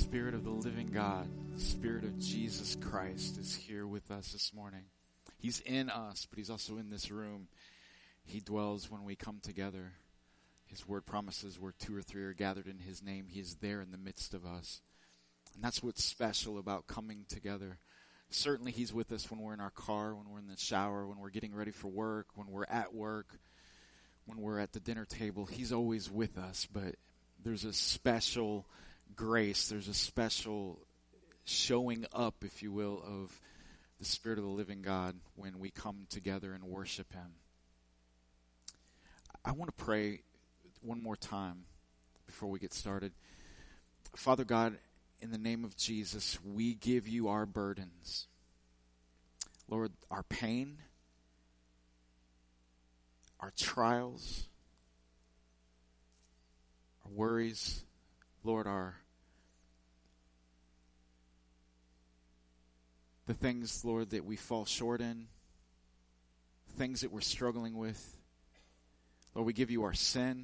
Spirit of the living God, Spirit of Jesus Christ is here with us this morning. He's in us, but He's also in this room. He dwells when we come together. His word promises where two or three are gathered in His name, He is there in the midst of us. And that's what's special about coming together. Certainly He's with us when we're in our car, when we're in the shower, when we're getting ready for work, when we're at work, when we're at the dinner table. He's always with us, but there's a special grace, there's a special showing up, if you will, of the Spirit of the living God when we come together and worship Him. I want to pray one more time before we get started. Father God, in the name of Jesus, we give You our burdens. Lord, our pain, our trials, our worries, Lord, the things, Lord, that we fall short in, things that we're struggling with. Lord, we give You our sin.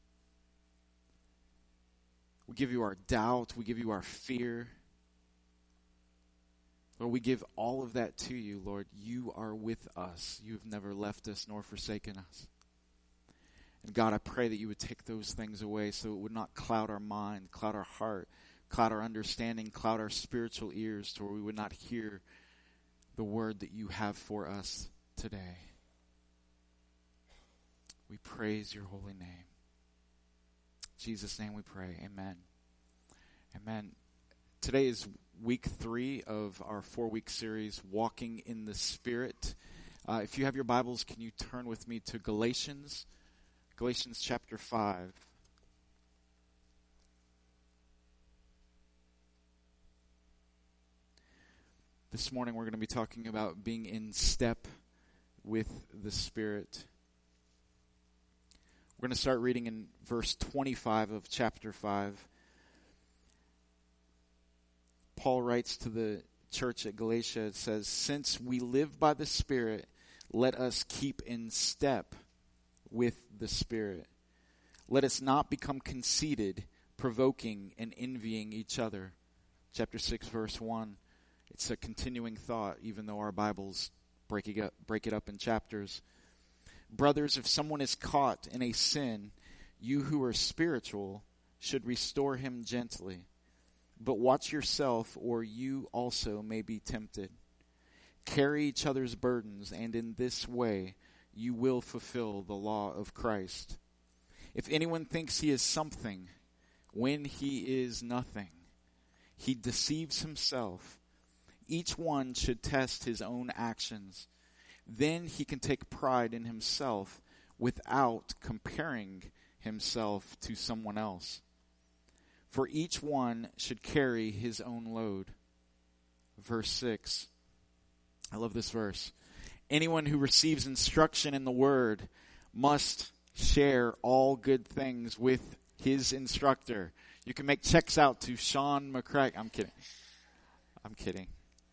We give You our doubt. We give You our fear. Lord, we give all of that to You, Lord. You are with us. You've never left us nor forsaken us. And God, I pray that You would take those things away so it would not cloud our mind, cloud our heart, cloud our understanding, cloud our spiritual ears to where we would not hear the word that You have for us today. We praise Your holy name. In Jesus' name we pray. Amen. Amen. Today is week 3 of our 4-week series, Walking in the Spirit. If you have your Bibles, can you turn with me to Galatians chapter 5. This morning we're going to be talking about being in step with the Spirit. We're going to start reading in verse 25 of chapter 5. Paul writes to the church at Galatia, it says, "Since we live by the Spirit, let us keep in step with the Spirit. Let us not become conceited, provoking and envying each other." Chapter 6, verse 1. It's a continuing thought, even though our Bibles break it up in chapters. "Brothers, if someone is caught in a sin, you who are spiritual should restore him gently. But watch yourself, or you also may be tempted. Carry each other's burdens, and in this way you will fulfill the law of Christ. If anyone thinks he is something when he is nothing, he deceives himself. Each one should test his own actions. Then he can take pride in himself without comparing himself to someone else. For each one should carry his own load." Verse 6. I love this verse. "Anyone who receives instruction in the word must share all good things with his instructor." You can make checks out to Sean McCrack. I'm kidding.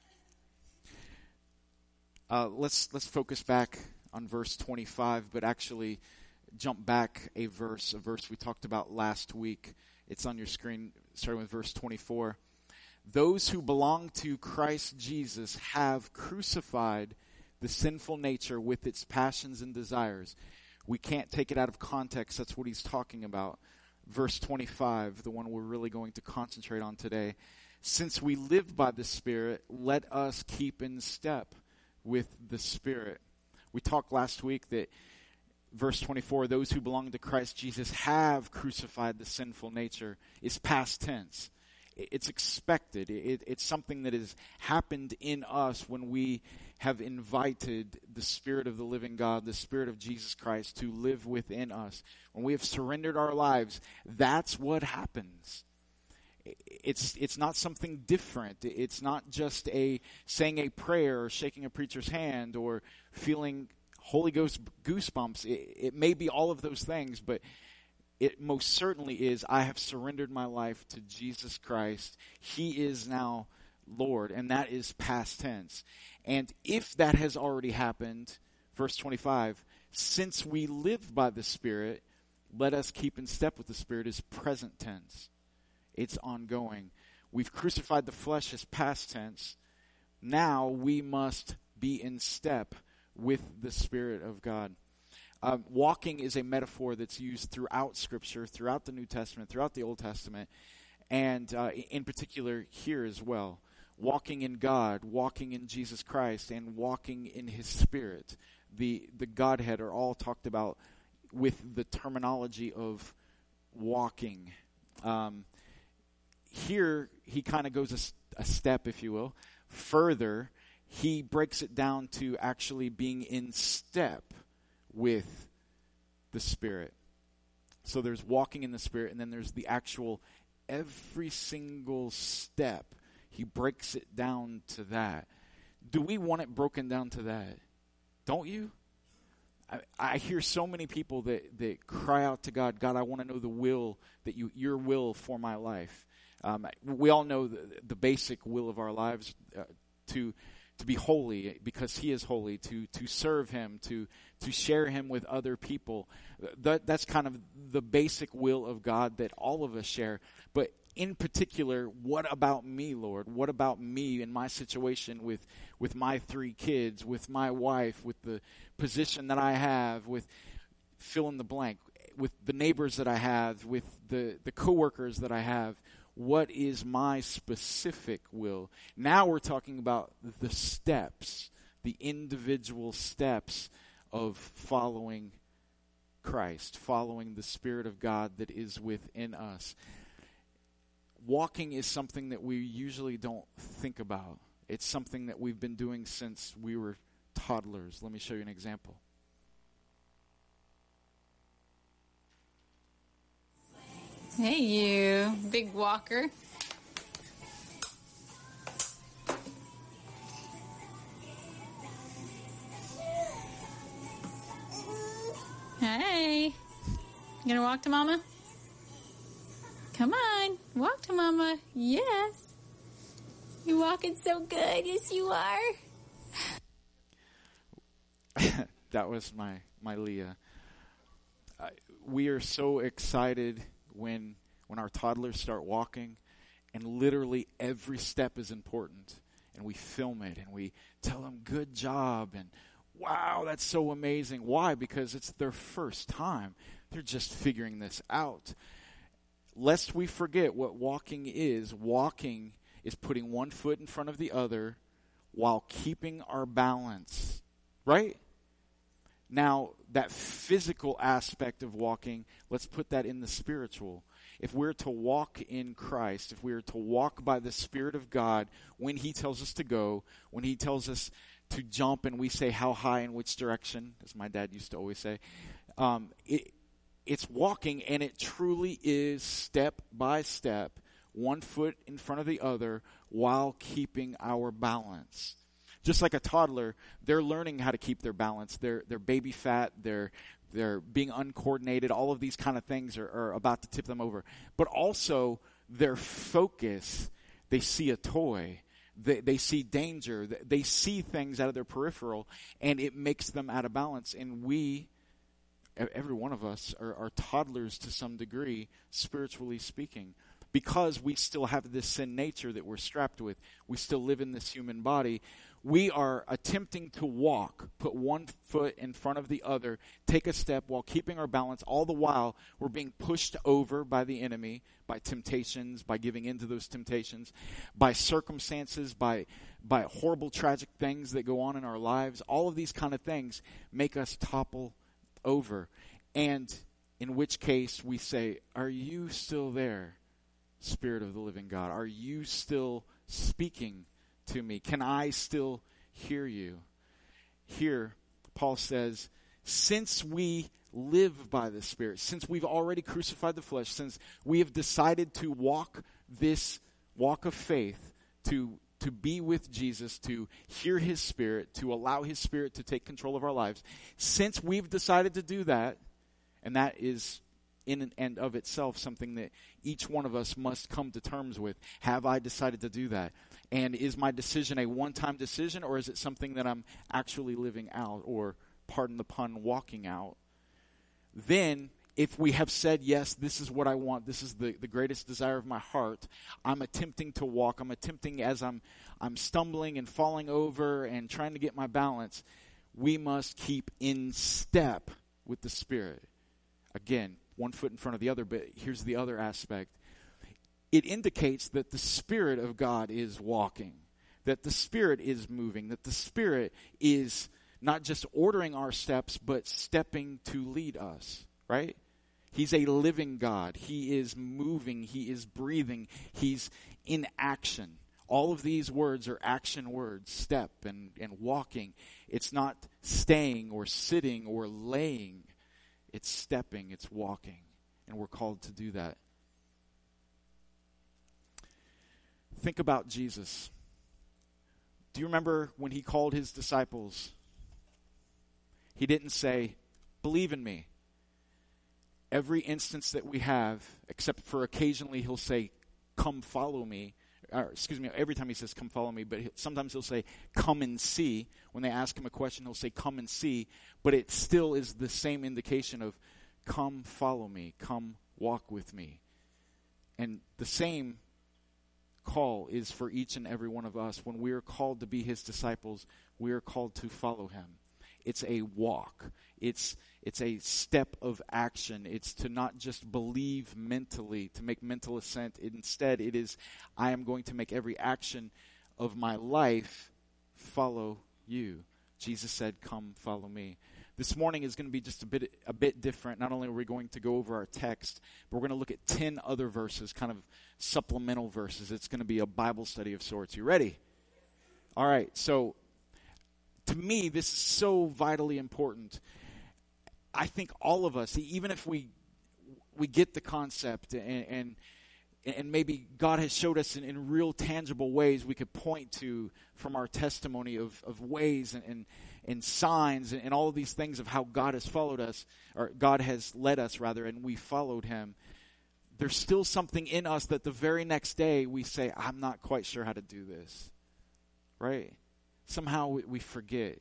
Let's focus back on verse 25, but actually jump back a verse we talked about last week. It's on your screen, starting with verse 24. "Those who belong to Christ Jesus have crucified the sinful nature with its passions and desires." We can't take it out of context. That's what he's talking about. Verse 25, the one we're really going to concentrate on today. "Since we live by the Spirit, let us keep in step with the Spirit." We talked last week that verse 24, "Those who belong to Christ Jesus have crucified the sinful nature," is past tense. It's expected. It's something that has happened in us when we have invited the Spirit of the living God, the Spirit of Jesus Christ, to live within us. When we have surrendered our lives, that's what happens. It's not something different. It's not just saying a prayer or shaking a preacher's hand or feeling Holy Ghost goosebumps. It may be all of those things, but it most certainly is, I have surrendered my life to Jesus Christ. He is now Lord, and that is past tense. And if that has already happened, verse 25, "Since we live by the Spirit, let us keep in step with the Spirit," is present tense. It's ongoing. We've crucified the flesh as past tense. Now we must be in step with the Spirit of God. Walking is a metaphor that's used throughout Scripture, throughout the New Testament, throughout the Old Testament, and in particular here as well. Walking in God, walking in Jesus Christ, and walking in His Spirit. The Godhead are all talked about with the terminology of walking. Here, he kind of goes a step, if you will, further. He breaks it down to actually being in step with the Spirit. So there's walking in the Spirit, and then there's the actual every single step. He breaks it down to that. Do we want it broken down to that? Don't you? I hear so many people that cry out to God, God, I want to know the will, your will for my life. We all know the basic will of our lives, to be holy because He is holy, to serve Him, to share Him with other people. That's kind of the basic will of God that all of us share. But in particular, what about me, Lord? What about me in my situation with my 3 kids, with my wife, with the position that I have, with fill in the blank, with the neighbors that I have, with the coworkers that I have? What is my specific will? Now we're talking about the steps, the individual steps of following Christ, following the Spirit of God that is within us. Walking is something that we usually don't think about. It's something that we've been doing since we were toddlers. Let me show you an example. Hey, you big walker. Hey, you gonna walk to Mama? Come on, walk to Mama. Yes. You're walking so good. Yes, you are. That was my Leah. We are so excited when our toddlers start walking, and literally every step is important, and we film it and we tell them good job and wow, that's so amazing. Why? Because it's their first time. They're just figuring this out. Lest we forget what walking is. Walking is putting one foot in front of the other while keeping our balance, right? Now, that physical aspect of walking, let's put that in the spiritual. If we're to walk in Christ, if we're to walk by the Spirit of God, when He tells us to go, when He tells us to jump and we say how high in which direction, as my dad used to always say, it's walking, and it truly is step by step, one foot in front of the other while keeping our balance. Just like a toddler, they're learning how to keep their balance. They're baby fat. They're being uncoordinated. All of these kind of things are about to tip them over. But also, their focus, they see a toy. They see danger. They see things out of their peripheral, and it makes them out of balance. And every one of us are toddlers to some degree, spiritually speaking, because we still have this sin nature that we're strapped with. We still live in this human body. We are attempting to walk, put one foot in front of the other, take a step while keeping our balance. All the while, we're being pushed over by the enemy, by temptations, by giving into those temptations, by circumstances, by horrible, tragic things that go on in our lives. All of these kind of things make us topple over. And in which case we say, are you still there, Spirit of the living God? Are you still speaking to me? Can I still hear you? Here, Paul says, since we live by the Spirit, since we've already crucified the flesh, since we have decided to walk this walk of faith, to be with Jesus, to hear His Spirit, to allow His Spirit to take control of our lives, since we've decided to do that, and that is in and of itself something that each one of us must come to terms with. Have I decided to do that? And is my decision a one-time decision, or is it something that I'm actually living out, or, pardon the pun, walking out? Then if we have said, yes, this is what I want, this is the greatest desire of my heart, I'm attempting to walk, I'm attempting as I'm stumbling and falling over and trying to get my balance, we must keep in step with the Spirit. Again, one foot in front of the other, but here's the other aspect. It indicates that the Spirit of God is walking, that the Spirit is moving, that the Spirit is not just ordering our steps, but stepping to lead us, right? He's a living God. He is moving. He is breathing. He's in action. All of these words are action words, step and walking. It's not staying or sitting or laying. It's stepping, it's walking. And we're called to do that. Think about Jesus. Do you remember when he called his disciples? He didn't say, believe in me. Every instance that we have, except for occasionally he'll say, come follow me. Every time he says, come follow me, but sometimes he'll say, come and see. When they ask him a question, he'll say, come and see. But it still is the same indication of, come follow me, come walk with me. And the same call is for each and every one of us. When we are called to be his disciples, we are called to follow him. It's a walk. It's a step of action. It's to not just believe mentally, to make mental assent. Instead, it is, I am going to make every action of my life follow you. Jesus said, come follow me. This morning is going to be just a bit different. Not only are we going to go over our text, but we're going to look at 10 other verses, kind of supplemental verses. It's going to be a Bible study of sorts. You ready? All right. So, to me, this is so vitally important. I think all of us, even if we get the concept and maybe God has showed us in real tangible ways we could point to from our testimony of ways and signs and all of these things of how God has followed us, or God has led us rather, and we followed him. There's still something in us that the very next day we say, I'm not quite sure how to do this, right? Somehow we forget.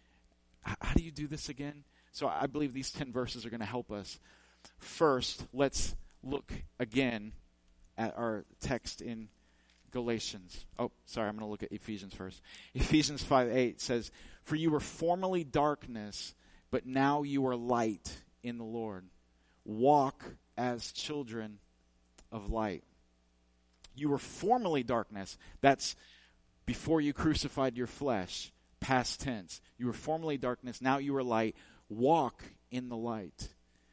How do you do this again? So I believe these 10 verses are going to help us. First, let's look again at our text in Galatians. Oh, sorry, I'm going to look at Ephesians first. Ephesians 5:8 says, for you were formerly darkness, but now you are light in the Lord. Walk as children of light. You were formerly darkness. That's before you crucified your flesh, past tense. You were formerly darkness, now you are light. Walk in the light.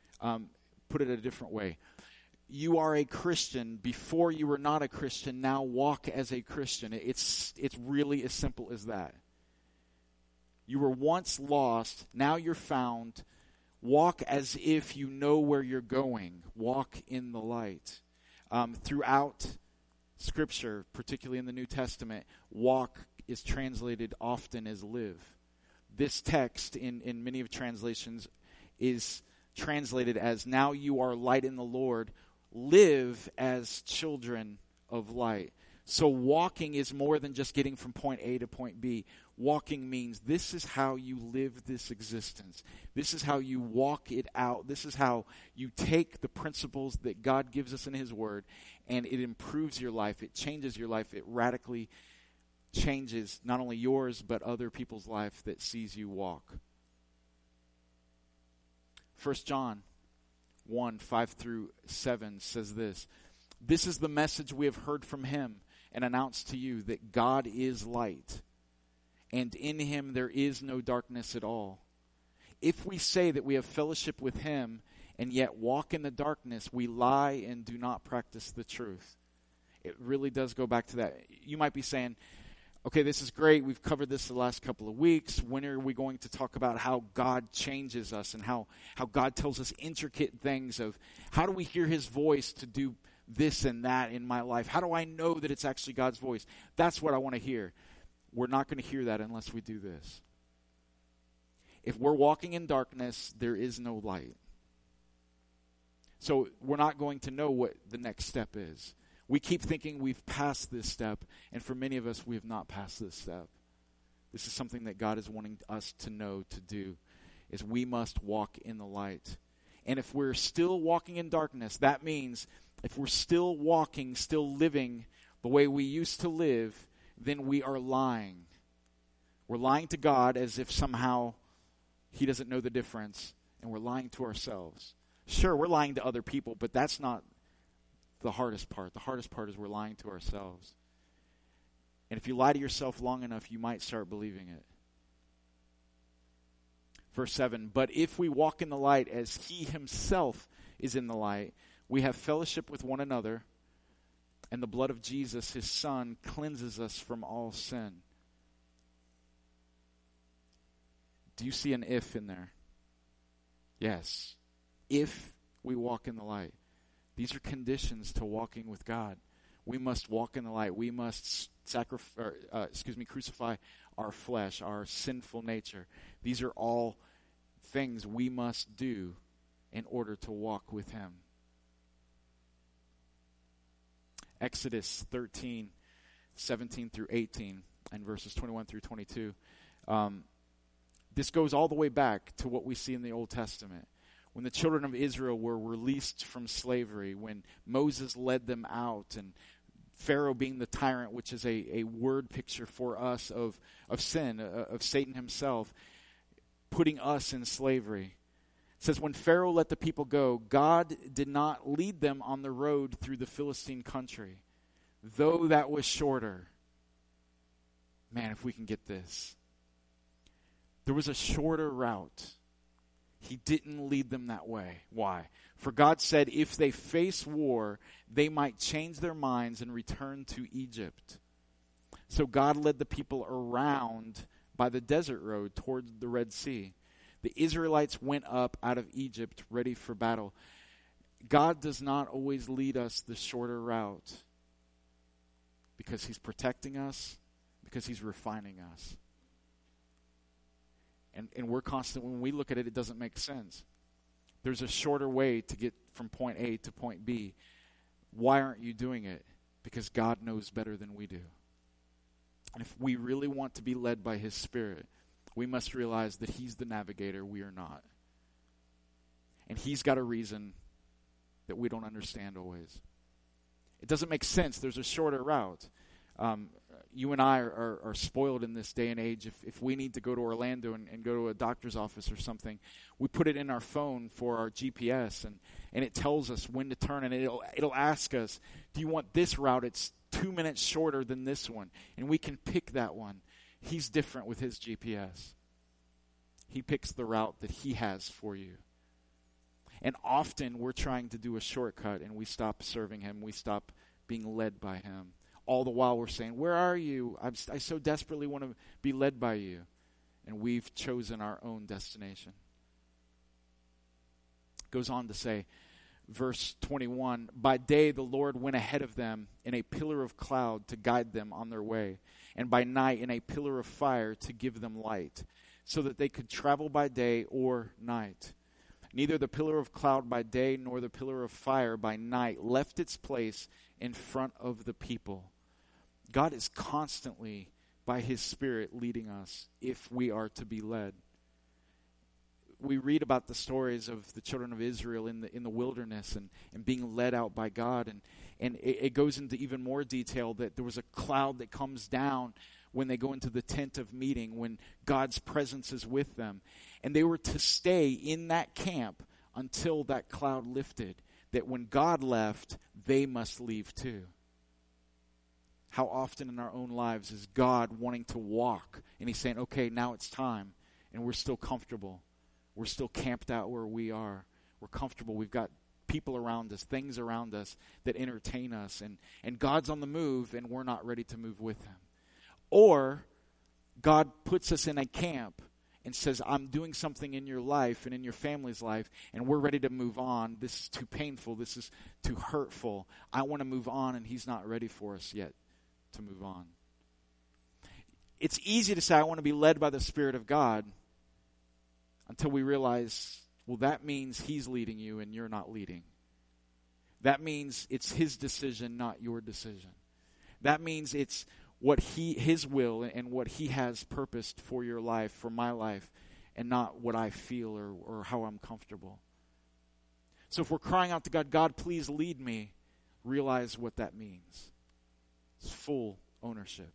Put it a different way. You are a Christian. Before you were not a Christian, now walk as a Christian. It's really as simple as that. You were once lost, now you're found. Walk as if you know where you're going. Walk in the light. Throughout Scripture, particularly in the New Testament, walk is translated often as live. This text in many of translations is translated as, now you are light in the Lord, live as children of light. So walking is more than just getting from point A to point B. Walking means this is how you live this existence. This is how you walk it out. This is how you take the principles that God gives us in his word, and it improves your life. It changes your life. It radically changes not only yours, but other people's life that sees you walk. 1 John 1:5-7 says this. This is the message we have heard from him and announced to you, that God is light, and in him there is no darkness at all. If we say that we have fellowship with him and yet walk in the darkness, we lie and do not practice the truth. It really does go back to that. You might be saying, okay, this is great. We've covered this the last couple of weeks. When are we going to talk about how God changes us and how God tells us intricate things of how do we hear his voice to do this and that in my life? How do I know that it's actually God's voice? That's what I want to hear. We're not going to hear that unless we do this. If we're walking in darkness, there is no light. So we're not going to know what the next step is. We keep thinking we've passed this step, and for many of us, we have not passed this step. This is something that God is wanting us to know, to do, is we must walk in the light. And if we're still walking in darkness, that means if we're still walking, still living the way we used to live, then we are lying. We're lying to God as if somehow He doesn't know the difference, and we're lying to ourselves. Sure, we're lying to other people, but that's not the hardest part. The hardest part is we're lying to ourselves. And if you lie to yourself long enough, you might start believing it. Verse 7, but if we walk in the light as He Himself is in the light, we have fellowship with one another, and the blood of Jesus, His Son, cleanses us from all sin. Do you see an if in there? Yes. If we walk in the light. These are conditions to walking with God. We must walk in the light. We must crucify our flesh, our sinful nature. These are all things we must do in order to walk with Him. Exodus 13, 17 through 18, and verses 21 through 22. This goes all the way back to what we see in the Old Testament. When the children of Israel were released from slavery, when Moses led them out, and Pharaoh being the tyrant, which is a word picture for us of sin, of Satan himself, putting us in slavery. It says, when Pharaoh let the people go, God did not lead them on the road through the Philistine country, though that was shorter. Man, if we can get this. There was a shorter route. He didn't lead them that way. Why? For God said if they face war, they might change their minds and return to Egypt. So God led the people around by the desert road toward the Red Sea. The Israelites went up out of Egypt ready for battle. God does not always lead us the shorter route because He's protecting us, because He's refining us. And we're constant, when we look at it, it doesn't make sense. There's a shorter way to get from point A to point B. Why aren't you doing it? Because God knows better than we do. And if we really want to be led by His Spirit, we must realize that He's the navigator, we are not. And He's got a reason that we don't understand always. It doesn't make sense. There's a shorter route. You and I are spoiled in this day and age. If we need to go to Orlando and go to a doctor's office or something, we put it in our phone for our GPS, and it tells us when to turn, and it'll ask us, do you want this route? It's 2 minutes shorter than this one, and we can pick that one. He's different with His GPS. He picks the route that He has for you. And often we're trying to do a shortcut, and we stop serving Him. We stop being led by Him. All the while we're saying, where are you? I so desperately want to be led by you. And we've chosen our own destination. Goes on to say, verse 21, by day the Lord went ahead of them in a pillar of cloud to guide them on their way, and by night in a pillar of fire to give them light, so that they could travel by day or night. Neither the pillar of cloud by day nor the pillar of fire by night left its place in front of the people. God is constantly, by His Spirit, leading us if we are to be led. We read about the stories of the children of Israel in the wilderness and being led out by God. And it goes into even more detail that there was a cloud that comes down when they go into the tent of meeting, when God's presence is with them. And they were to stay in that camp until that cloud lifted. That when God left, they must leave too. How often in our own lives is God wanting to walk, and He's saying, okay, now it's time, and we're still comfortable. We're still camped out where we are. We're comfortable. We've got people around us, things around us that entertain us, and God's on the move, and we're not ready to move with Him. Or God puts us in a camp and says, I'm doing something in your life and in your family's life, and we're ready to move on. This is too painful. This is too hurtful. I want to move on, and He's not ready for us yet to move on. It's easy to say, I want to be led by the Spirit of God, until we realize, well, that means He's leading you and you're not leading. That means it's His decision, not your decision. That means it's what His will and what He has purposed for your life, for my life, and not what I feel or how I'm comfortable. So if we're crying out to God, God, please lead me, realize what that means. It's full ownership.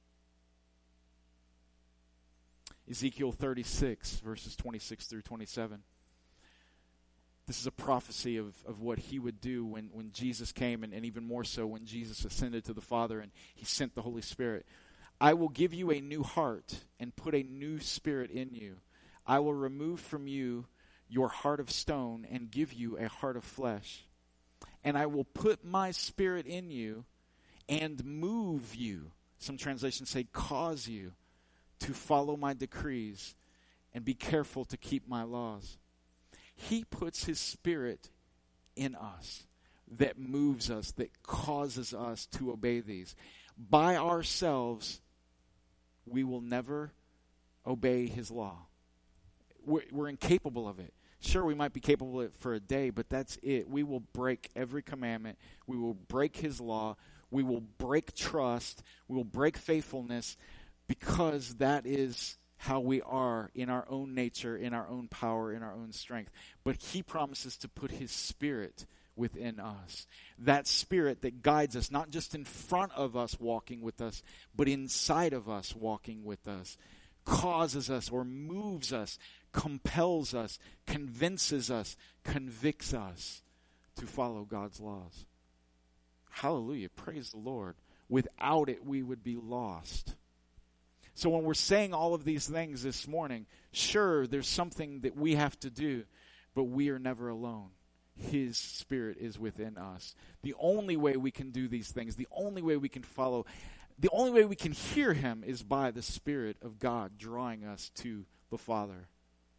Ezekiel 36, verses 26 through 27. This is a prophecy of what he would do when Jesus came, and even more so when Jesus ascended to the Father and he sent the Holy Spirit. I will give you a new heart and put a new spirit in you. I will remove from you your heart of stone and give you a heart of flesh. And I will put my spirit in you and move you. Some translations say cause you to follow my decrees and be careful to keep my laws. He puts his spirit in us that moves us, that causes us to obey these. By ourselves, we will never obey his law. We're incapable of it. Sure, we might be capable of it for a day, but that's it. We will break every commandment. We will break his law. We will break trust. We will break faithfulness, because that is how we are in our own nature, in our own power, in our own strength. But he promises to put his spirit within us. That spirit that guides us, not just in front of us walking with us, but inside of us walking with us, causes us or moves us, compels us, convinces us, convicts us to follow God's laws. Hallelujah. Praise the Lord. Without it, we would be lost. So when we're saying all of these things this morning, sure, there's something that we have to do, but we are never alone. His Spirit is within us. The only way we can do these things, the only way we can follow, the only way we can hear him is by the Spirit of God drawing us to the Father.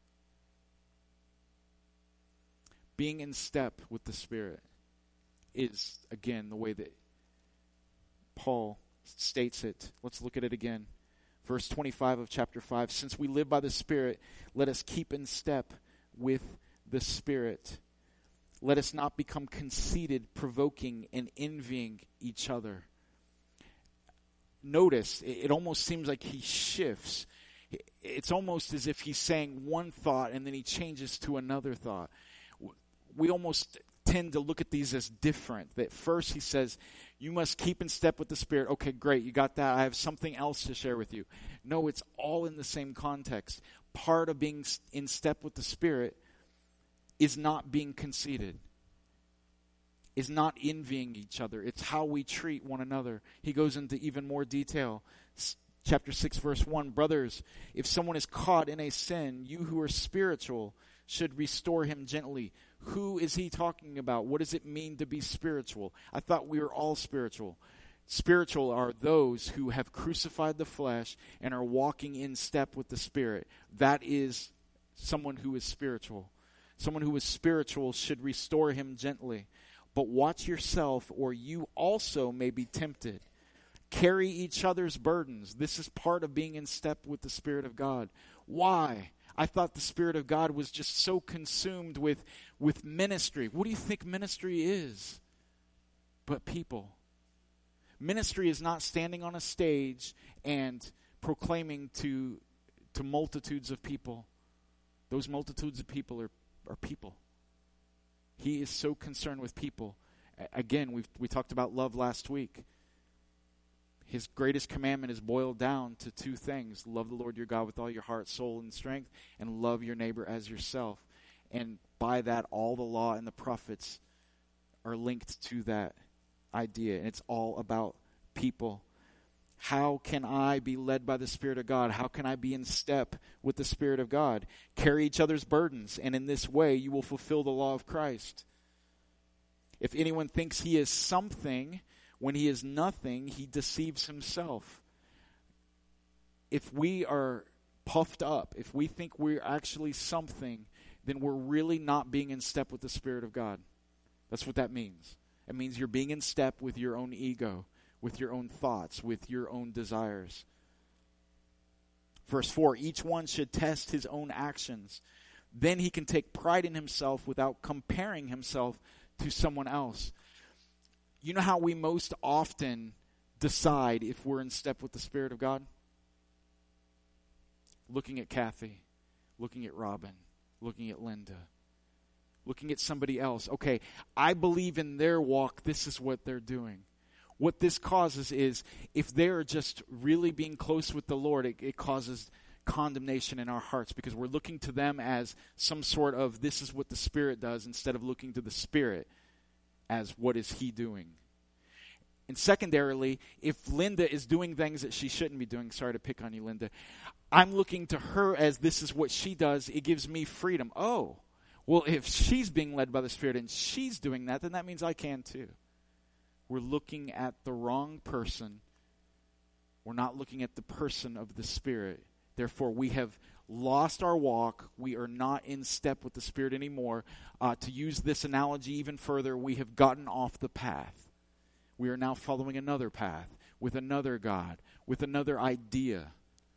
Being in step with the Spirit is, again, the way that Paul states it. Let's look at it again. Verse 25 of chapter 5, since we live by the Spirit, let us keep in step with the Spirit. Let us not become conceited, provoking, and envying each other. Notice, it almost seems like he shifts. It's almost as if he's saying one thought and then he changes to another thought. We almost tend to look at these as different. That first he says, you must keep in step with the Spirit. Okay, great, you got that. I have something else to share with you. No, it's all in the same context. Part of being in step with the Spirit is not being conceited, is not envying each other. It's how we treat one another. He goes into even more detail. Chapter 6, verse 1, brothers, if someone is caught in a sin, you who are spiritual should restore him gently. Who is he talking about? What does it mean to be spiritual? I thought we were all spiritual. Spiritual are those who have crucified the flesh and are walking in step with the Spirit. That is someone who is spiritual. Someone who is spiritual should restore him gently. But watch yourself, or you also may be tempted. Carry each other's burdens. This is part of being in step with the Spirit of God. Why? I thought the Spirit of God was just so consumed with ministry. What do you think ministry is? But people. Ministry is not standing on a stage and proclaiming to multitudes of people. Those multitudes of people are people. He is so concerned with people. Again, we talked about love last week. His greatest commandment is boiled down to two things. Love the Lord your God with all your heart, soul, and strength, and love your neighbor as yourself. And by that, all the law and the prophets are linked to that idea. And it's all about people. How can I be led by the Spirit of God? How can I be in step with the Spirit of God? Carry each other's burdens, and in this way you will fulfill the law of Christ. If anyone thinks he is something when he is nothing, he deceives himself. If we are puffed up, if we think we're actually something, then we're really not being in step with the Spirit of God. That's what that means. It means you're being in step with your own ego, with your own thoughts, with your own desires. Verse 4, each one should test his own actions. Then he can take pride in himself without comparing himself to someone else. You know how we most often decide if we're in step with the Spirit of God? Looking at Kathy, looking at Robin, looking at Linda, looking at somebody else. Okay, I believe in their walk, this is what they're doing. What this causes is, if they're just really being close with the Lord, it causes condemnation in our hearts because we're looking to them as some sort of, this is what the Spirit does, instead of looking to the Spirit as, what is He doing? And secondarily, if Linda is doing things that she shouldn't be doing, sorry to pick on you, Linda, I'm looking to her as, this is what she does, it gives me freedom. Oh, well, if she's being led by the Spirit and she's doing that, then that means I can too. We're looking at the wrong person. We're not looking at the person of the Spirit. Therefore, we have lost our walk. We are not in step with the Spirit anymore. To use this analogy even further, we have gotten off the path. We are now following another path with another God, with another idea.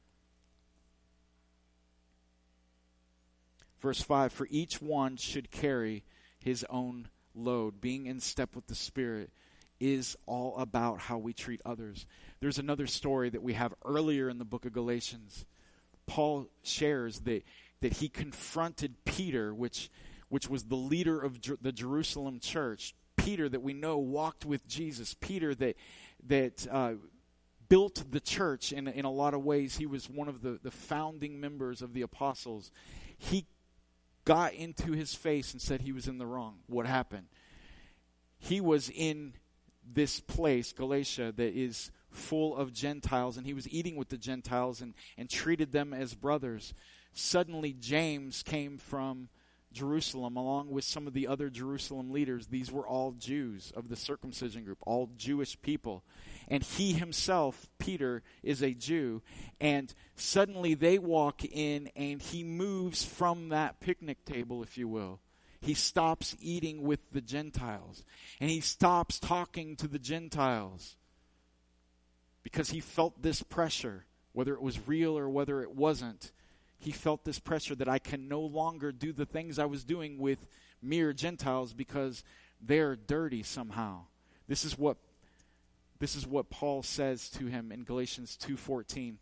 Verse 5, for each one should carry his own load. Being in step with the Spirit is all about how we treat others. There's another story that we have earlier in the book of Galatians. Paul shares that he confronted Peter, which was the leader of the Jerusalem church. Peter that we know walked with Jesus. Peter that built the church in a lot of ways. He was one of the founding members of the apostles. He got into his face and said he was in the wrong. What happened? He was in this place, Galatia, that is full of Gentiles, and he was eating with the Gentiles and treated them as brothers. Suddenly James came from Jerusalem along with some of the other Jerusalem leaders. These were all Jews of the circumcision group, all Jewish people. And he himself, Peter, is a Jew. And suddenly they walk in and he moves from that picnic table, if you will. He stops eating with the Gentiles. And he stops talking to the Gentiles. Because he felt this pressure, whether it was real or whether it wasn't. He felt this pressure that I can no longer do the things I was doing with mere Gentiles because they're dirty somehow. This is what Paul says to him in Galatians 2:14.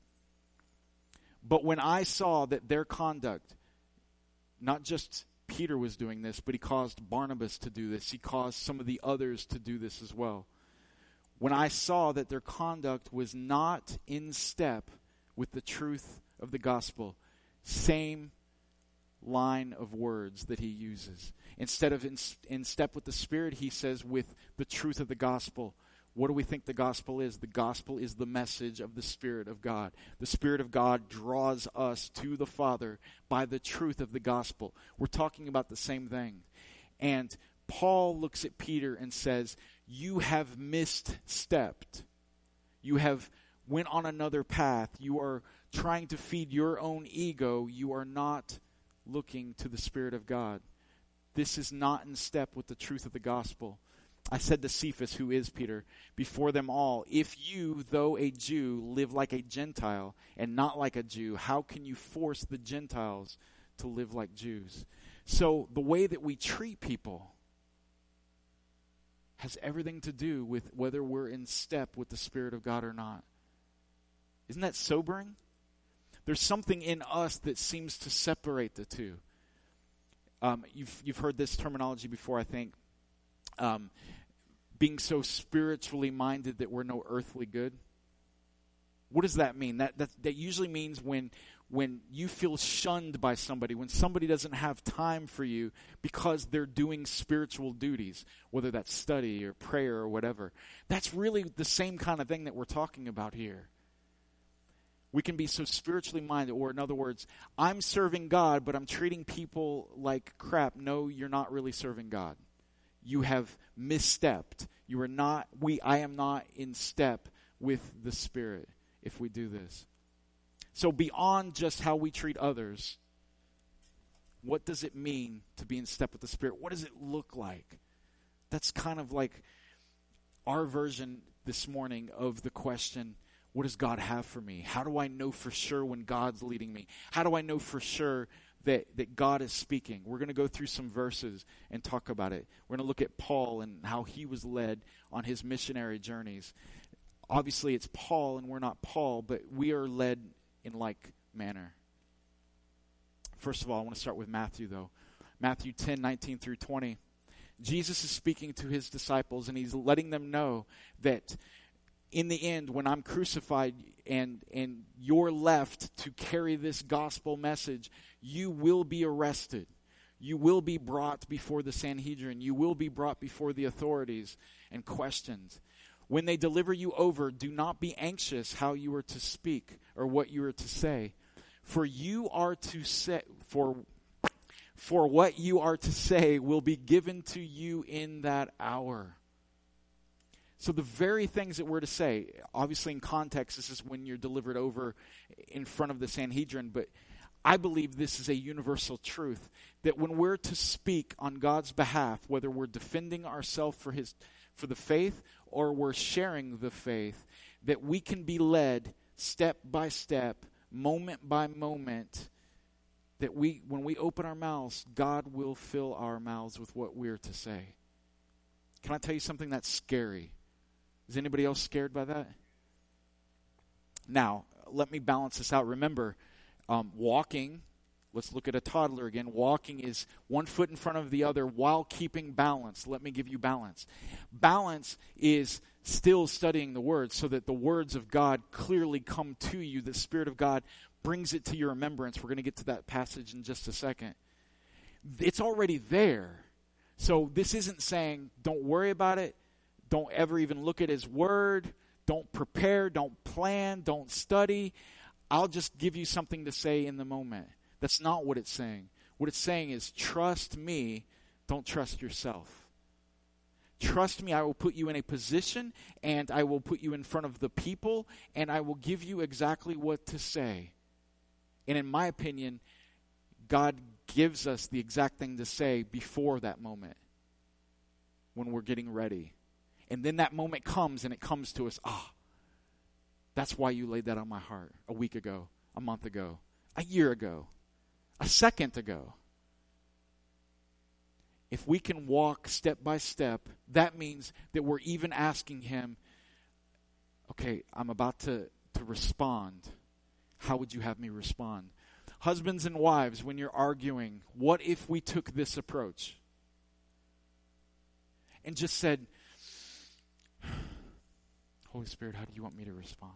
But when I saw that their conduct, not just Peter was doing this, but he caused Barnabas to do this. He caused some of the others to do this as well. When I saw that their conduct was not in step with the truth of the gospel, same line of words that he uses. Instead of in step with the Spirit, he says with the truth of the gospel. What do we think the gospel is? The gospel is the message of the Spirit of God. The Spirit of God draws us to the Father by the truth of the gospel. We're talking about the same thing. And Paul looks at Peter and says, you have misstepped. You have went on another path. You are trying to feed your own ego. You are not looking to the Spirit of God. This is not in step with the truth of the gospel. I said to Cephas, who is Peter, before them all, if you, though a Jew, live like a Gentile and not like a Jew, how can you force the Gentiles to live like Jews? So the way that we treat people has everything to do with whether we're in step with the Spirit of God or not. Isn't that sobering? There's something in us that seems to separate the two. You've heard this terminology before, I think. Being so spiritually minded that we're no earthly good. What does that mean? That usually means when you feel shunned by somebody, when somebody doesn't have time for you because they're doing spiritual duties, whether that's study or prayer or whatever. That's really the same kind of thing that we're talking about here. We can be so spiritually minded, or in other words, I'm serving God, but I'm treating people like crap. No, you're not really serving God. You have misstepped. You are not. I am not in step with the Spirit if we do this. So beyond just how we treat others, what does it mean to be in step with the Spirit? What does it look like? That's kind of like our version this morning of the question, what does God have for me? How do I know for sure when God's leading me? How do I know for sure that God is speaking? We're going to go through some verses and talk about it. We're going to look at Paul and how he was led on his missionary journeys. Obviously, it's Paul and we're not Paul, but we are led in like manner. First of all, I want to start with Matthew, though. Matthew 10:19 through 20. Jesus is speaking to his disciples, and he's letting them know that in the end, when I'm crucified and you're left to carry this gospel message, you will be arrested. You will be brought before the Sanhedrin. You will be brought before the authorities and questioned. When they deliver you over, do not be anxious how you are to speak or what you are to say. For what you are to say will be given to you in that hour. So the very things that we're to say, obviously in context, this is when you're delivered over in front of the Sanhedrin, but I believe this is a universal truth, that when we're to speak on God's behalf, whether we're defending ourselves for the faith or we're sharing the faith, that we can be led step by step, moment by moment, that when we open our mouths, God will fill our mouths with what we're to say. Can I tell you something that's scary? Is anybody else scared by that? Now, let me balance this out. Remember, walking, let's look at a toddler again. Walking is one foot in front of the other while keeping balance. Let me give you balance. Balance is still studying the Word so that the words of God clearly come to you. The Spirit of God brings it to your remembrance. We're going to get to that passage in just a second. It's already there. So this isn't saying don't worry about it. Don't ever even look at His Word. Don't prepare. Don't plan. Don't study. I'll just give you something to say in the moment. That's not what it's saying. What it's saying is trust me. Don't trust yourself. Trust me, I will put you in a position and I will put you in front of the people and I will give you exactly what to say. And in my opinion, God gives us the exact thing to say before that moment when we're getting ready. And then that moment comes and it comes to us, that's why you laid that on my heart a week ago, a month ago, a year ago, a second ago. If we can walk step by step, that means that we're even asking Him, okay, I'm about to respond. How would you have me respond? Husbands and wives, when you're arguing, what if we took this approach and just said, Holy Spirit, how do you want me to respond?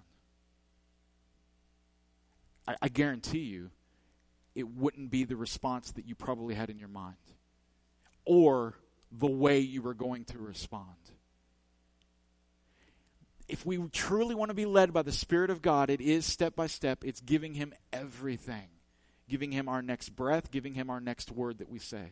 I guarantee you, it wouldn't be the response that you probably had in your mind or the way you were going to respond. If we truly want to be led by the Spirit of God, it is step by step. It's giving Him everything. Giving Him our next breath, giving Him our next word that we say.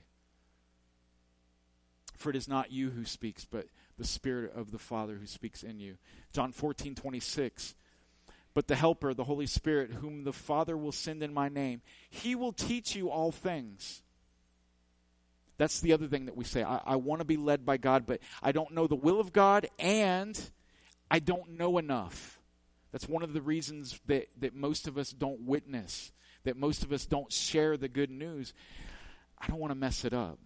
For it is not you who speaks, but the Spirit of the Father who speaks in you. John 14:26. But the Helper, the Holy Spirit, whom the Father will send in my name, He will teach you all things. That's the other thing that we say. I want to be led by God, but I don't know the will of God, and I don't know enough. That's one of the reasons that most of us don't witness, that most of us don't share the good news. I don't want to mess it up.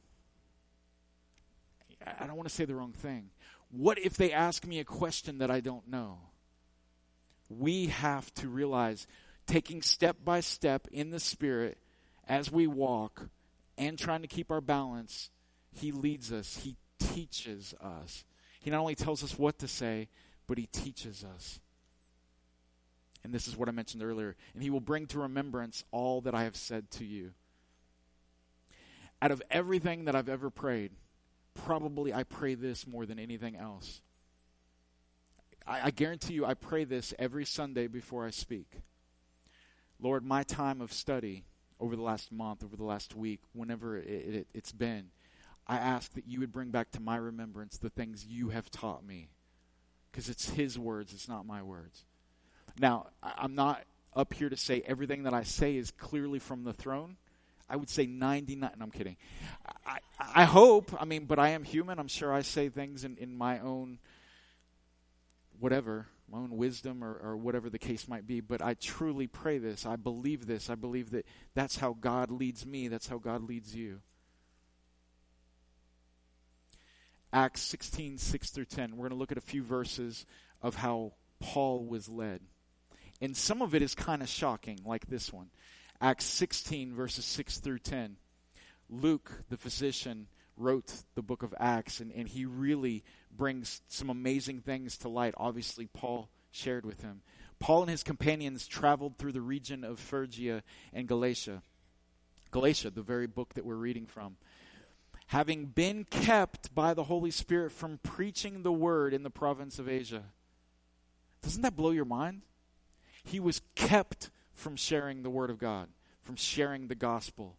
I don't want to say the wrong thing. What if they ask me a question that I don't know? We have to realize, taking step by step in the Spirit as we walk and trying to keep our balance, He leads us. He teaches us. He not only tells us what to say, but He teaches us. And this is what I mentioned earlier. And He will bring to remembrance all that I have said to you. Out of everything that I've ever prayed, probably I pray this more than anything else. I guarantee you I pray this every Sunday before I speak. Lord, my time of study over the last month, over the last week, whenever it's been, I ask that you would bring back to my remembrance the things you have taught me. Because it's His words, it's not my words. Now, I'm not up here to say everything that I say is clearly from the throne. I would say 99, no, I'm kidding. I hope, but I am human. I'm sure I say things in my own whatever, my own wisdom or whatever the case might be. But I truly pray this. I believe this. I believe that that's how God leads me. That's how God leads you. Acts 16:6-10. We're going to look at a few verses of how Paul was led. And some of it is kind of shocking, like this one. Acts 16, verses 6-10. Luke, the physician, wrote the book of Acts, and he really brings some amazing things to light. Obviously, Paul shared with him. Paul and his companions traveled through the region of Phrygia and Galatia. Galatia, the very book that we're reading from. Having been kept by the Holy Spirit from preaching the word in the province of Asia. Doesn't that blow your mind? He was kept from sharing the word of God, from sharing the gospel.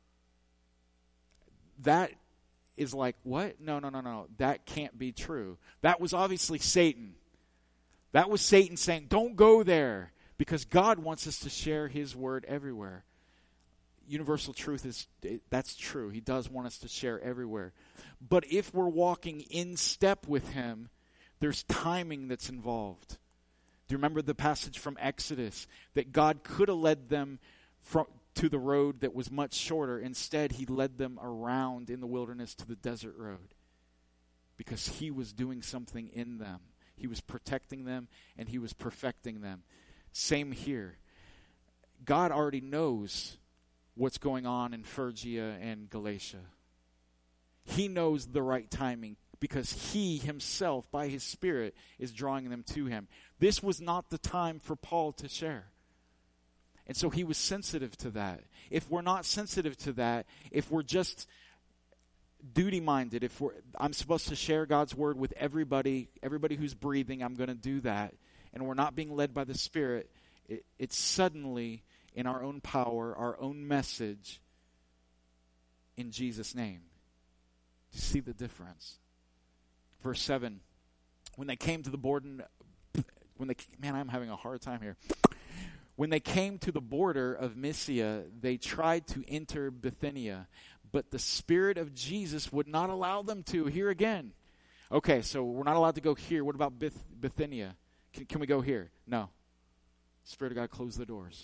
That is like, what? No. That can't be true. That was obviously Satan. That was Satan saying, don't go there, because God wants us to share his word everywhere. Universal truth is, that's true. He does want us to share everywhere. But if we're walking in step with him, there's timing that's involved. Do you remember the passage from Exodus that God could have led them to the road that was much shorter? Instead, he led them around in the wilderness to the desert road because he was doing something in them. He was protecting them and he was perfecting them. Same here. God already knows what's going on in Phrygia and Galatia. He knows the right timing because he himself, by his Spirit, is drawing them to him. This was not the time for Paul to share. And so he was sensitive to that. If we're not sensitive to that, if we're just duty-minded, I'm supposed to share God's word with everybody who's breathing, I'm going to do that, and we're not being led by the Spirit, it's suddenly in our own power, our own message, in Jesus' name. Do you see the difference? Verse 7, when they came to the border, I'm having a hard time here. When they came to the border of Mysia, they tried to enter Bithynia, but the Spirit of Jesus would not allow them to. Here again. Okay, so we're not allowed to go here. What about Bithynia? Can we go here? No. Spirit of God closed the doors.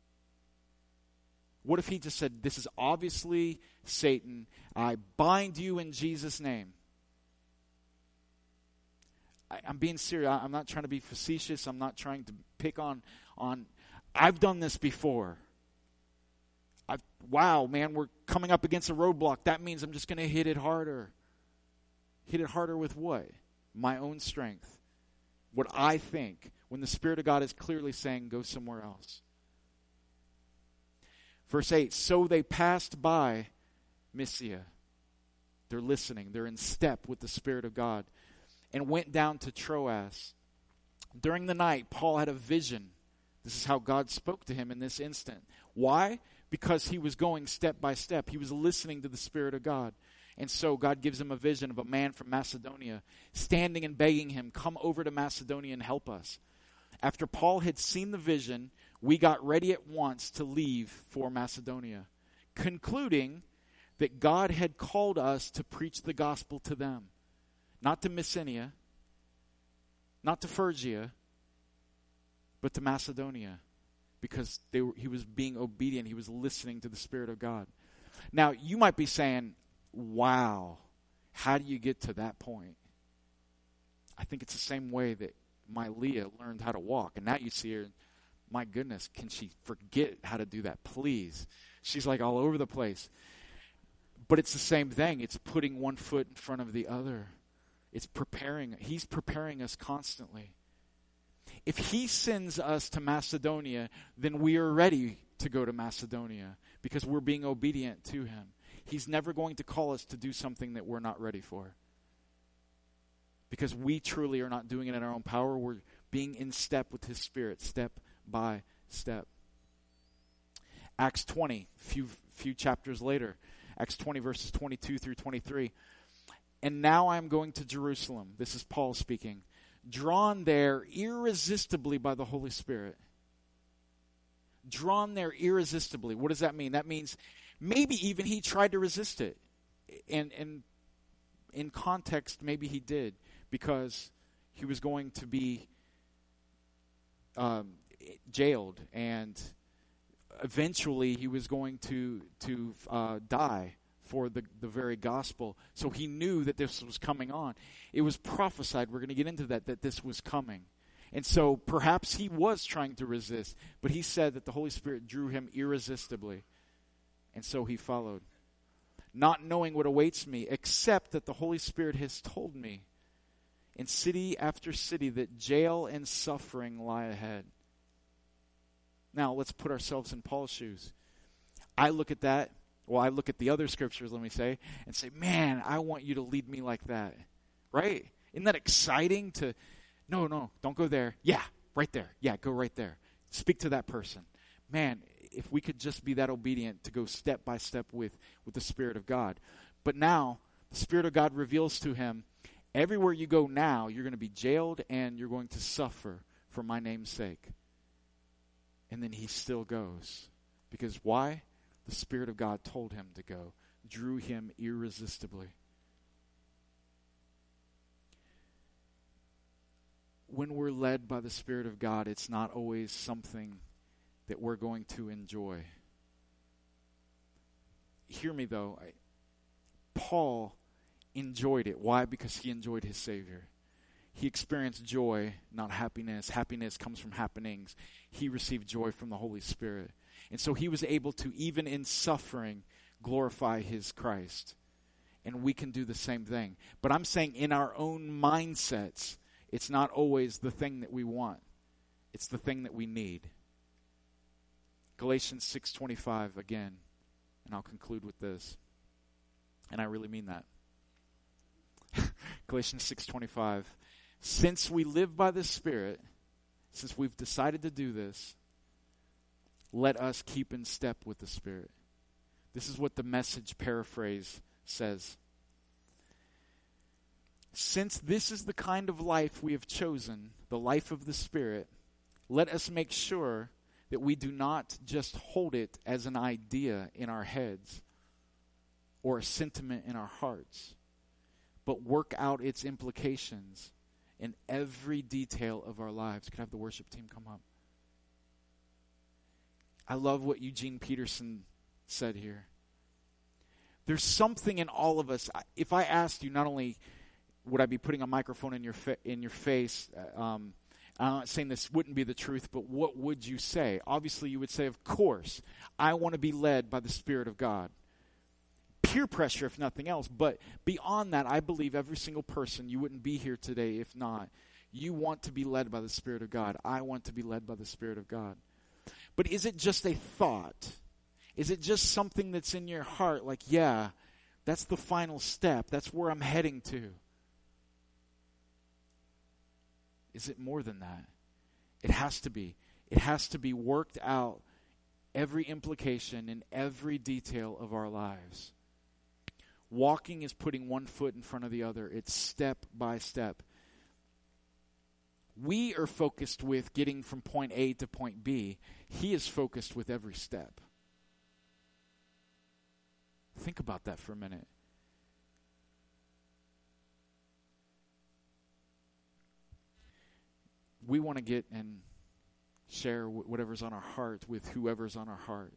What if he just said, this is obviously Satan. I bind you in Jesus' name. I'm being serious. I'm not trying to be facetious. I'm not trying to pick on. I've done this before. Wow, man, we're coming up against a roadblock. That means I'm just going to hit it harder. Hit it harder with what? My own strength. What I think. When the Spirit of God is clearly saying, go somewhere else. Verse 8, so they passed by Mysia. They're listening. They're in step with the Spirit of God. And went down to Troas. During the night, Paul had a vision. This is how God spoke to him in this instant. Why? Because he was going step by step. He was listening to the Spirit of God. And so God gives him a vision of a man from Macedonia standing and begging him, come over to Macedonia and help us. After Paul had seen the vision, we got ready at once to leave for Macedonia, concluding that God had called us to preach the gospel to them. Not to Bithynia, not to Phrygia, but to Macedonia. Because he was being obedient. He was listening to the Spirit of God. Now, you might be saying, wow, how do you get to that point? I think it's the same way that my Leah learned how to walk. And now you see her, my goodness, can she forget how to do that? Please. She's like all over the place. But it's the same thing. It's putting one foot in front of the other. It's preparing. He's preparing us constantly. If he sends us to Macedonia, then we are ready to go to Macedonia because we're being obedient to him. He's never going to call us to do something that we're not ready for. Because we truly are not doing it in our own power. We're being in step with his Spirit, step by step. Acts 20, few chapters later. Acts 20, verses 22 through 23. And now I am going to Jerusalem. This is Paul speaking. Drawn there irresistibly by the Holy Spirit. Drawn there irresistibly. What does that mean? That means maybe even he tried to resist it. And in context, maybe he did. Because he was going to be jailed. And eventually he was going to die for the very gospel. So he knew that this was coming on. It was prophesied, we're going to get into that this was coming. And so perhaps he was trying to resist, but he said that the Holy Spirit drew him irresistibly. And so he followed. not knowing what awaits me, except that the Holy Spirit has told me in city after city that jail and suffering lie ahead. Now, let's put ourselves in Paul's shoes. I look at that, I look at the other scriptures, let me say, and say, man, I want you to lead me like that. Right? Isn't that exciting to, no, don't go there. Yeah, right there. Yeah, go right there. Speak to that person. Man, if we could just be that obedient to go step by step with the Spirit of God. But now, the Spirit of God reveals to him, everywhere you go now, you're going to be jailed and you're going to suffer for my name's sake. And then he still goes. Because why? The Spirit of God told him to go, drew him irresistibly. When we're led by the Spirit of God, it's not always something that we're going to enjoy. Hear me though. Paul enjoyed it. Why? Because he enjoyed his Savior. He experienced joy, not happiness. Happiness comes from happenings. He received joy from the Holy Spirit. And so he was able to, even in suffering, glorify his Christ. And we can do the same thing. But I'm saying in our own mindsets, it's not always the thing that we want. It's the thing that we need. Galatians 6:25 again, and I'll conclude with this. And I really mean that. Galatians 6:25. Since we live by the Spirit, since we've decided to do this, let us keep in step with the Spirit. This is what the Message paraphrase says. Since this is the kind of life we have chosen, the life of the Spirit, let us make sure that we do not just hold it as an idea in our heads or a sentiment in our hearts, but work out its implications in every detail of our lives. Could I have the worship team come up? I love what Eugene Peterson said here. There's something in all of us. If I asked you, not only would I be putting a microphone in your face, I'm not saying this wouldn't be the truth, but what would you say? Obviously, you would say, of course, I want to be led by the Spirit of God. Peer pressure, if nothing else. But beyond that, I believe every single person, you wouldn't be here today if not. You want to be led by the Spirit of God. I want to be led by the Spirit of God. But is it just a thought? Is it just something that's in your heart? Like, yeah, that's the final step. That's where I'm heading to. Is it more than that? It has to be. It has to be worked out, every implication in every detail of our lives. Walking is putting one foot in front of the other. It's step by step. We are focused with getting from point A to point B. He is focused with every step. Think about that for a minute. We want to get and share whatever's on our heart with whoever's on our heart.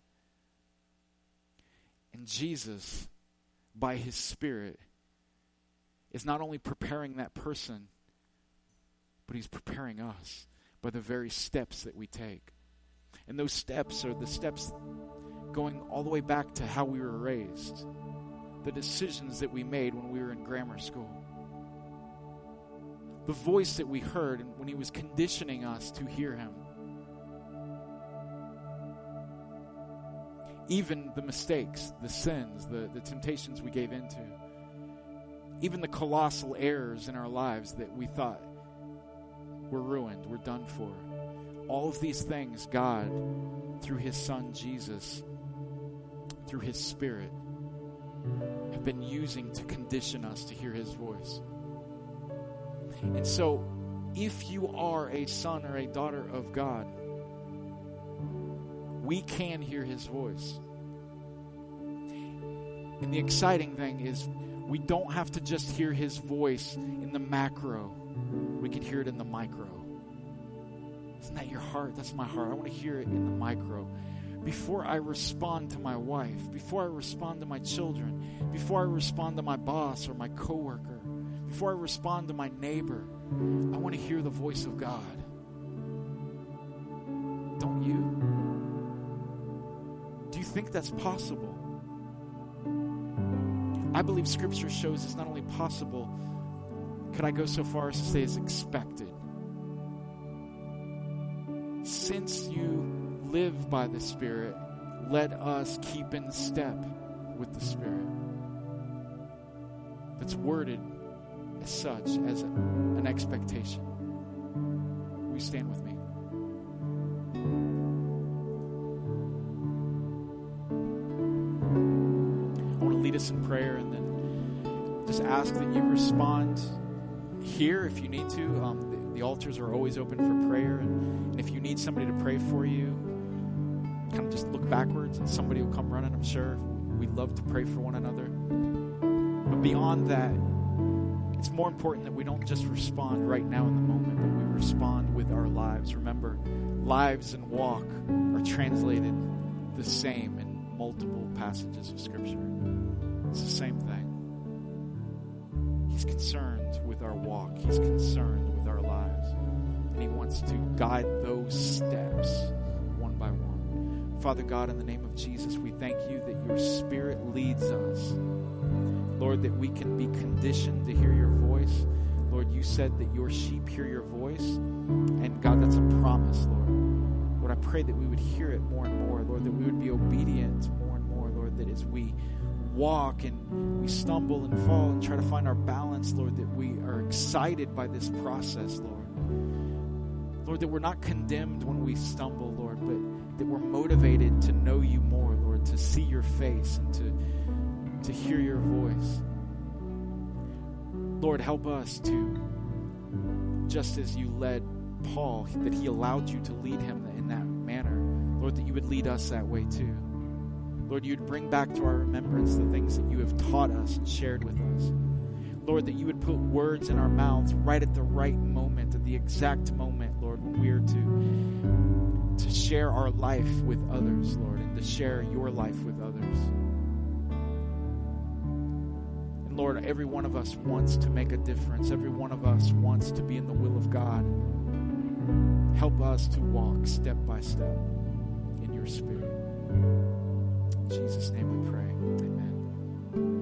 And Jesus, by His Spirit, is not only preparing that person, but He's preparing us by the very steps that we take. And those steps are the steps going all the way back to how we were raised, the decisions that we made when we were in grammar school, the voice that we heard when He was conditioning us to hear Him. Even the mistakes, the sins, the temptations we gave into. Even the colossal errors in our lives that we thought were ruined, were done for. All of these things, God, through His Son Jesus, through His Spirit, have been using to condition us to hear His voice. And so, if you are a son or a daughter of God, we can hear His voice. And the exciting thing is, we don't have to just hear His voice in the macro. We can hear it in the micro. Isn't that your heart? That's my heart. I want to hear it in the micro. Before I respond to my wife, before I respond to my children, before I respond to my boss or my coworker, before I respond to my neighbor, I want to hear the voice of God. Don't you? Do you think that's possible? I believe Scripture shows it's not only possible, could I go so far as to say it's expected. Since you live by the Spirit, let us keep in step with the Spirit. That's worded as such, as an expectation. Will you stand with me? I want to lead us in prayer and then just ask that you respond here if you need to. The altars are always open for prayer, and if you need somebody to pray for you, kind of just look backwards and somebody will come running, I'm sure. We'd love to pray for one another. But beyond that, it's more important that we don't just respond right now in the moment, but we respond with our lives. Remember, lives and walk are translated the same in multiple passages of Scripture. It's the same thing. He's concerned with our walk. He's concerned with our lives. And He wants to guide those steps one by one. Father God, in the name of Jesus, we thank you that your Spirit leads us. Lord, that we can be conditioned to hear your voice. Lord, you said that your sheep hear your voice. And God, that's a promise, Lord. Lord, I pray that we would hear it more and more. Lord, that we would be obedient more and more. Lord, that as we walk and we stumble and fall and try to find our balance, Lord, that we are excited by this process, Lord. Lord, that we're not condemned when we stumble, Lord, but that we're motivated to know you more, Lord, to see your face and to hear your voice. Lord, help us to, just as you led Paul, that he allowed you to lead him in that manner, Lord, that you would lead us that way too. Lord, you'd bring back to our remembrance the things that you have taught us and shared with us. Lord, that you would put words in our mouths right at the right moment, at the exact moment, Lord, when we are to share our life with others, Lord, and to share your life with others. And Lord, every one of us wants to make a difference. Every one of us wants to be in the will of God. Help us to walk step by step in your Spirit. In Jesus' name we pray.